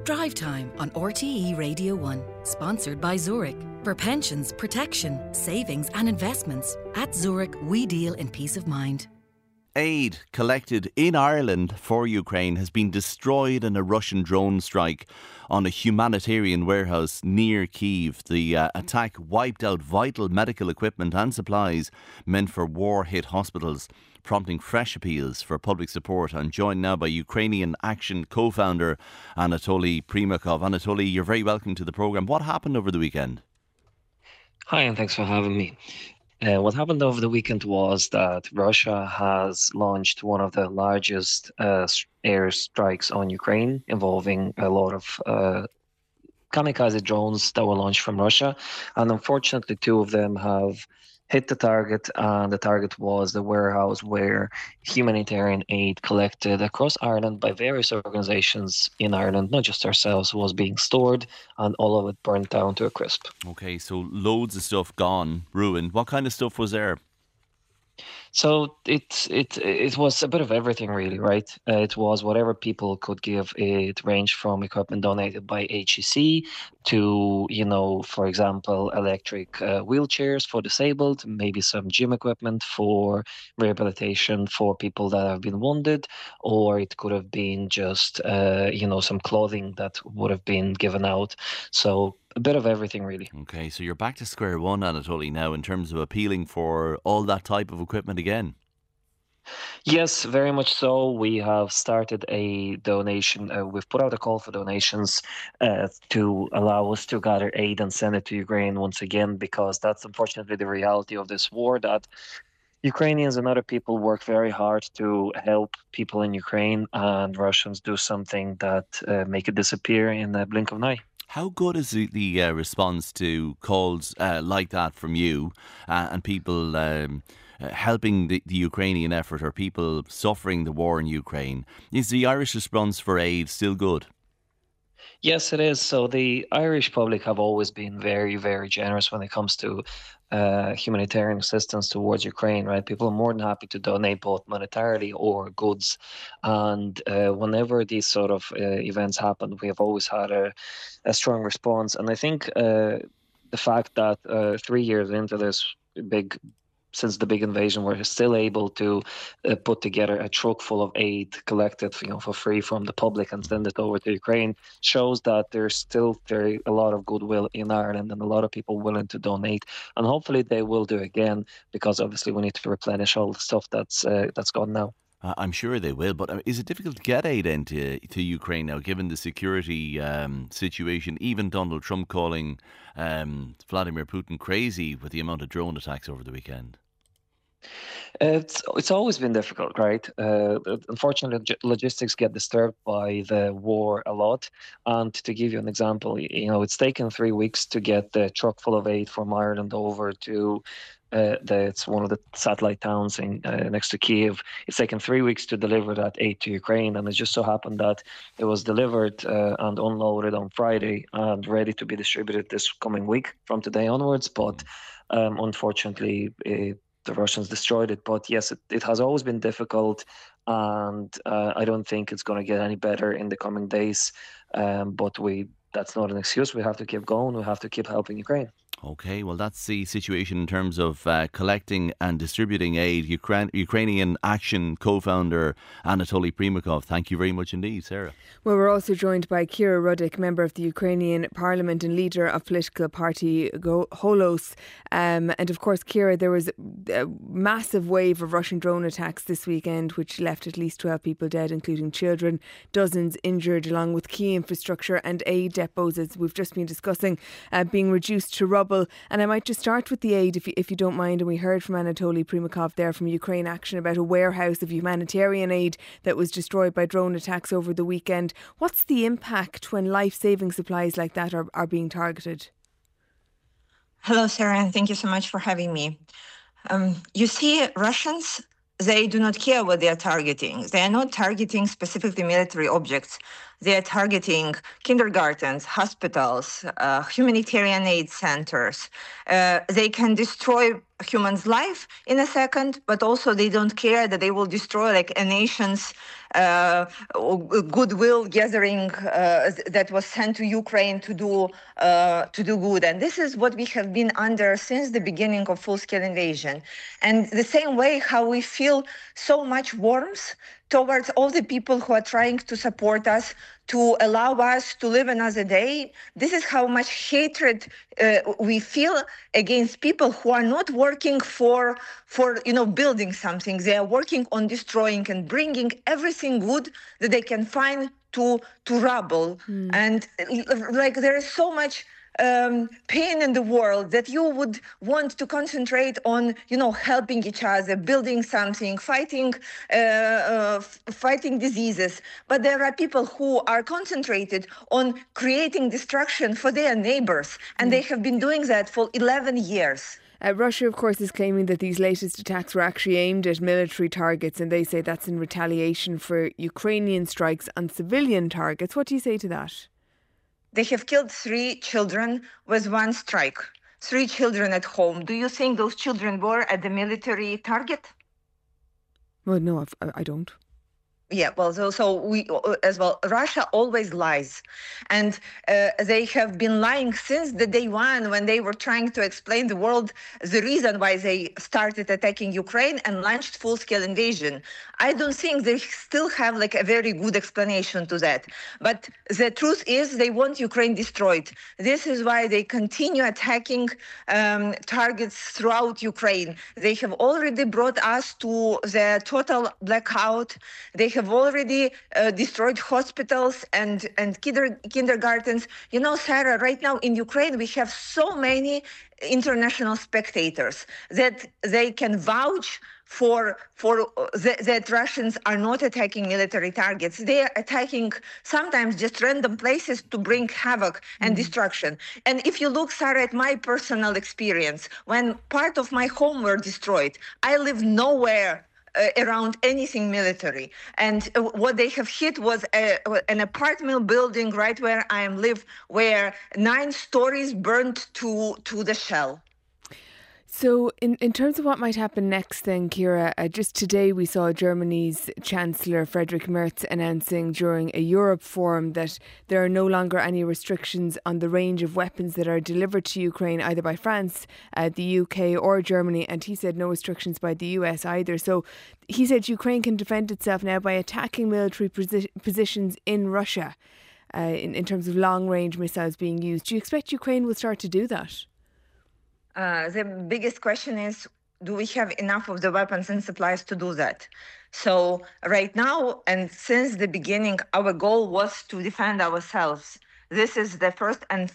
Drive Time on RTE Radio 1, sponsored by Zurich. For pensions, protection, savings and investments, at Zurich we deal in peace of mind. Aid collected in Ireland for Ukraine has been destroyed in a Russian drone strike on a humanitarian warehouse near Kyiv. The attack wiped out vital medical equipment and supplies meant for war-hit hospitals, prompting fresh appeals for public support. I'm joined now by Ukrainian Action co-founder Anatoly Primakov. Anatoly, you're very welcome to the programme. What happened over the weekend? Hi, and thanks for having me. What happened over the weekend was that Russia has launched one of the largest air strikes on Ukraine, involving a lot of kamikaze drones that were launched from Russia. And unfortunately, two of them have hit the target, and the target was the warehouse where humanitarian aid collected across Ireland by various organisations in Ireland, not just ourselves, was being stored, and all of it burnt down to a crisp. Okay, so loads of stuff gone, ruined. What kind of stuff was there? So it was a bit of everything, really, right? It was whatever people could give. It ranged from equipment donated by HEC to, for example, electric wheelchairs for disabled, maybe some gym equipment for rehabilitation for people that have been wounded, or it could have been just, some clothing that would have been given out. So a bit of everything, really. Okay, so you're back to square one, Anatoly, now in terms of appealing for all that type of equipment again. Yes, very much so. We have started a donation. We've put out a call for donations to allow us to gather aid and send it to Ukraine once again, because that's unfortunately the reality of this war, that Ukrainians and other people work very hard to help people in Ukraine, and Russians do something that make it disappear in the blink of an eye. How good is the response to calls like that from you and people helping the Ukrainian effort, or people suffering the war in Ukraine? Is the Irish response for aid still good? Yes, it is. So the Irish public have always been very, very generous when it comes to humanitarian assistance towards Ukraine, right? People are more than happy to donate both monetarily or goods. And whenever these sort of events happen, we have always had a strong response. And I think the fact that 3 years into this since the big invasion, we're still able to put together a truck full of aid collected, for free from the public and send it over to Ukraine, shows that there's still a lot of goodwill in Ireland and a lot of people willing to donate. And hopefully they will do again, because obviously we need to replenish all the stuff that's gone now. I'm sure they will, but is it difficult to get aid into Ukraine now, given the security situation? Even Donald Trump calling Vladimir Putin crazy with the amount of drone attacks over the weekend. It's always been difficult, right? Unfortunately, logistics get disturbed by the war a lot. And to give you an example, it's taken 3 weeks to get the truck full of aid from Ireland over to it's one of the satellite towns next to Kyiv. It's taken 3 weeks to deliver that aid to Ukraine, and it just so happened that it was delivered and unloaded on Friday and ready to be distributed this coming week from today onwards. But unfortunately, the Russians destroyed it. But yes, it has always been difficult, and I don't think it's going to get any better in the coming days. But that's not an excuse. We have to keep going. We have to keep helping Ukraine. Okay, well, that's the situation in terms of collecting and distributing aid. Ukrainian Action co-founder Anatoly Primakov, thank you very much indeed, Sarah. Well, we're also joined by Kira Ruddick, member of the Ukrainian Parliament and leader of political party Holos. And of course, Kira, there was a massive wave of Russian drone attacks this weekend, which left at least 12 people dead, including children, dozens injured, along with key infrastructure and aid depots, as we've just been discussing, being reduced to rubble. And I might just start with the aid, if you don't mind. And we heard from Anatoly Primakov there from Ukraine Action about a warehouse of humanitarian aid that was destroyed by drone attacks over the weekend. What's the impact when life-saving supplies like that are being targeted? Hello, Sarah, and thank you so much for having me. You see, Russians, they do not care what they are targeting. They are not targeting specifically military objects. They are targeting kindergartens, hospitals, humanitarian aid centers. They can destroy a human's life in a second, but also they don't care that they will destroy like a nation's goodwill gathering that was sent to Ukraine to do good. And this is what we have been under since the beginning of full-scale invasion. And the same way how we feel so much warmth towards all the people who are trying to support us, to allow us to live another day. This is how much hatred we feel against people who are not working for building something. They are working on destroying and bringing everything good that they can find to rubble. And like there is so much pain in the world that you would want to concentrate on, helping each other, building something, fighting diseases. But there are people who are concentrated on creating destruction for their neighbors, and they have been doing that for 11 years. Russia, of course, is claiming that these latest attacks were actually aimed at military targets, and they say that's in retaliation for Ukrainian strikes on civilian targets. What do you say to that? They have killed 3 children with one strike. 3 children at home. Do you think those children were at the military target? Well, no, I don't. Yeah, well, so we as well. Russia always lies, and they have been lying since the day one when they were trying to explain the world the reason why they started attacking Ukraine and launched full-scale invasion. I don't think they still have like a very good explanation to that. But the truth is they want Ukraine destroyed. This is why they continue attacking targets throughout Ukraine. They have already brought us to the total blackout. They have already destroyed hospitals and kindergartens. Sarah, right now in Ukraine, we have so many international spectators that they can vouch for that Russians are not attacking military targets. They are attacking sometimes just random places to bring havoc and destruction. And if you look, Sarah, at my personal experience, when part of my home were destroyed, I live nowhere around anything military. And what they have hit was an apartment building right where I live, where 9 stories burned to the shell. So in terms of what might happen next then, Ciara, just today we saw Germany's Chancellor Friedrich Merz announcing during a Europe forum that there are no longer any restrictions on the range of weapons that are delivered to Ukraine, either by France, the UK or Germany, and he said no restrictions by the US either. So he said Ukraine can defend itself now by attacking military positions in Russia in terms of long-range missiles being used. Do you expect Ukraine will start to do that? The biggest question is, do we have enough of the weapons and supplies to do that? So right now, and since the beginning, our goal was to defend ourselves. This is the first and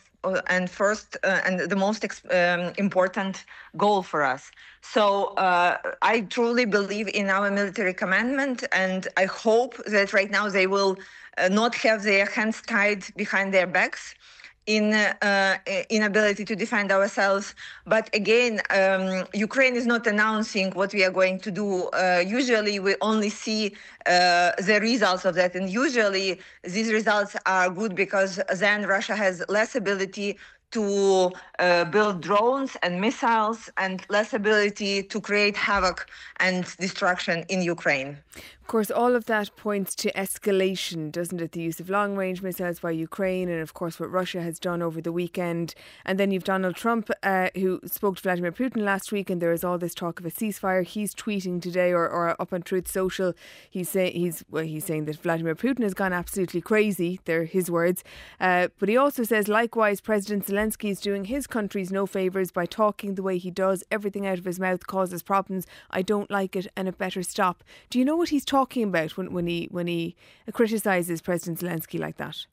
the most important goal for us. So I truly believe in our military commandment, and I hope that right now they will not have their hands tied behind their backs in inability to defend ourselves. But again, Ukraine is not announcing what we are going to do. Usually we only see the results of that. And usually these results are good because then Russia has less ability to build drones and missiles and less ability to create havoc and destruction in Ukraine. Of course, all of that points to escalation, doesn't it? The use of long-range missiles by Ukraine and, of course, what Russia has done over the weekend. And then you've Donald Trump, who spoke to Vladimir Putin last week, and there is all this talk of a ceasefire. He's tweeting today or up on Truth Social. He's saying that Vladimir Putin has gone absolutely crazy. They're his words. But he also says, likewise, President Zelensky is doing his countries no favours by talking the way he does. Everything out of his mouth causes problems. I don't like it, and it better stop. Do you know what he's talking about when he criticises President Zelensky like that?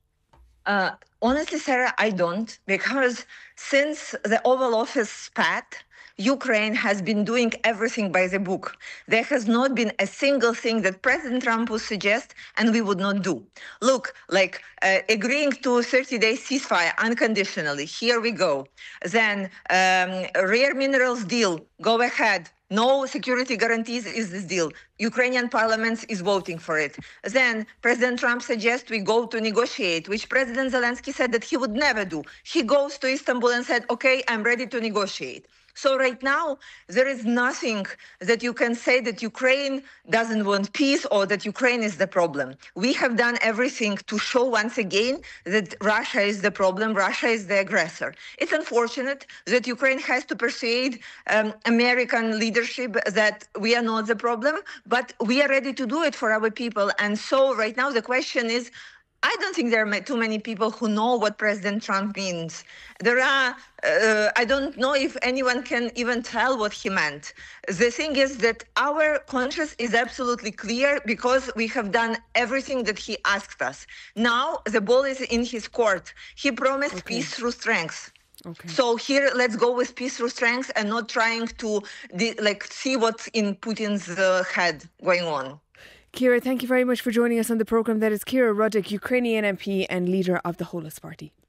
Honestly, Sarah, I don't, because since the Oval Office spat, Ukraine has been doing everything by the book. There has not been a single thing that President Trump would suggest and we would not do. Look, like agreeing to a 30-day ceasefire unconditionally, here we go. Then rare minerals deal, go ahead. No security guarantees is this deal. Ukrainian parliament is voting for it. Then President Trump suggests we go to negotiate, which President Zelensky said that he would never do. He goes to Istanbul and said, okay, I'm ready to negotiate. So right now, there is nothing that you can say that Ukraine doesn't want peace or that Ukraine is the problem. We have done everything to show once again that Russia is the problem, Russia is the aggressor. It's unfortunate that Ukraine has to persuade American leadership that we are not the problem, but we are ready to do it for our people. And so right now the question is, I don't think there are too many people who know what President Trump means. There are, I don't know if anyone can even tell what he meant. The thing is that our conscience is absolutely clear because we have done everything that he asked us. Now the ball is in his court. He promised peace through strength. Okay. So here, let's go with peace through strength and not trying to see what's in Putin's head going on. Ciara, thank you very much for joining us on the programme. That is Ciara Ruddick, Ukrainian MP and leader of the Holos Party.